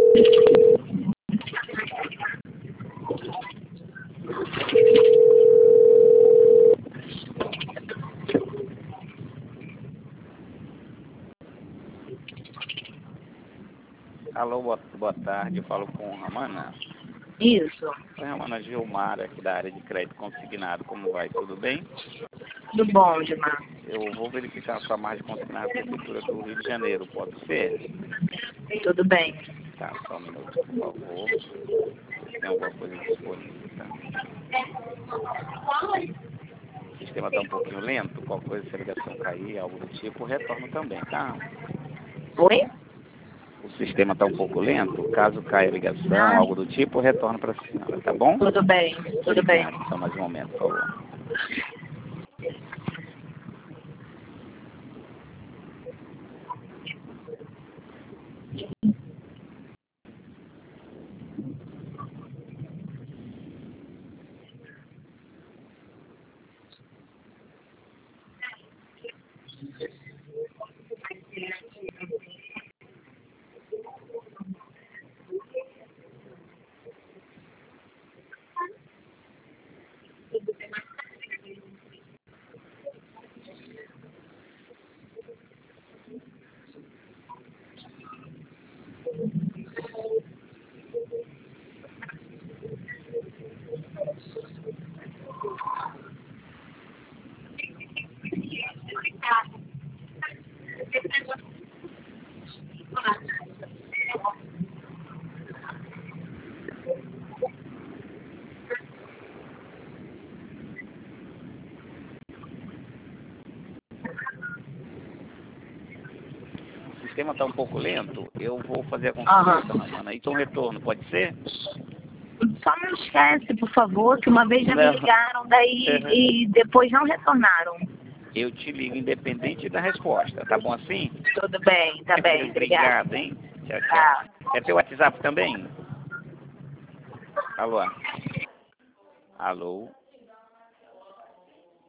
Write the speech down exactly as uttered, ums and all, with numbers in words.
Alô, boa, boa tarde, eu falo com Ramana. Isso. Oi, Ramana, Gilmar, aqui da área de crédito consignado, como vai? Tudo bem? Tudo bom, Gilmar? Eu vou verificar a sua margem consignada na Prefeitura do Rio de Janeiro, pode ser? Tudo bem. Tá, só um minuto, por favor. Se tem alguma coisa disponível, tá? O sistema está um pouquinho lento, qualquer coisa, se a ligação cair, algo do tipo, retorno também, tá? Oi? O sistema está um pouco lento, caso caia a ligação, algo do tipo, retorno para a senhora, tá bom? Tudo bem, tudo Obrigado, bem. só mais um momento, por favor. O sistema está um pouco lento, eu vou fazer a consulta, Aham. Ramana, e um retorno, pode ser? Só não esquece, por favor, que uma vez já me Não. ligaram daí Uhum. e depois não retornaram. Eu te ligo independente da resposta, tá bom assim? Tudo bem, tá bem, obrigada. Obrigado, hein? Tchau, Tá. tchau. É teu WhatsApp também? Alô? Alô?